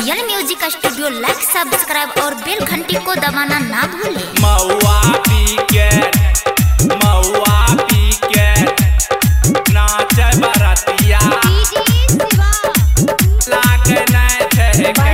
Real music studio like subscribe और bell घंटी को दबाना ना भूले। महुआ पी के नाचे बरतिया लागे नहीं थे के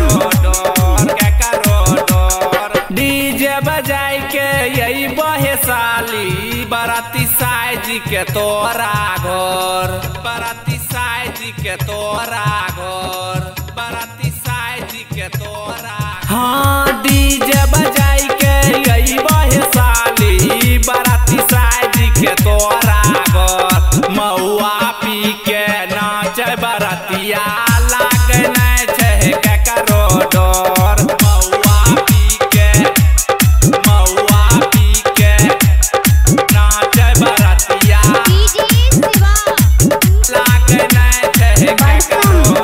करो डोर डीजे बजाई के यही बहे साली बराती साईं के तोरा घर बराती साईं के तोरा घर बराती साईं के तोरा। हाँ डीजे बजाई के यही बहे साली बराती साईं के तोरा घर महुआ पी के नाचे बरतिया लागे नहीं थे के करो डोर महुआ पी के नाचे बरतिया लागे नहीं थे के करो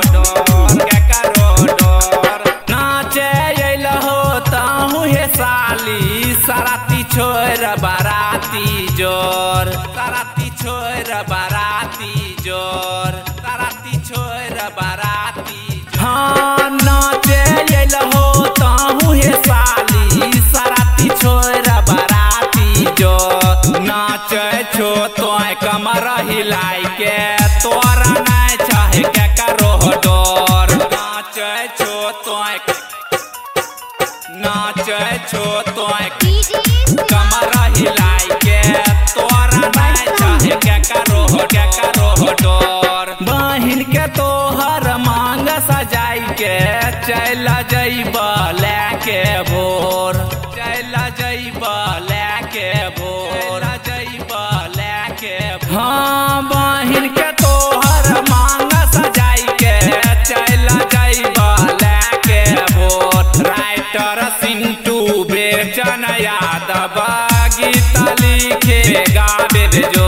डोर नाचे अइलहो ताहू हे साली सराती छोड़ बराती जोर सराती छोड़ बराती जोर सराती छोड़ बराती। हाँ नाचे अइलहो ताहू हे साली सराती छोड़ बराती जोर नाचे छो तोय कमर हिलाई के तोरा नहीं चाहे के करो डोर नाचे छो तोय कमर हिलाई के तोरा नहीं चाहे के करो डोर बहिन के तोहर मांग सजाई के चल जइब लेके भोर चल जइब लेके भोर जइब लेके। हाँ बहिन के तोहर मांग सजाई के चल जइब लेके भोर राइटर सिंटू बेचन यादव गीत लिखे गावे जो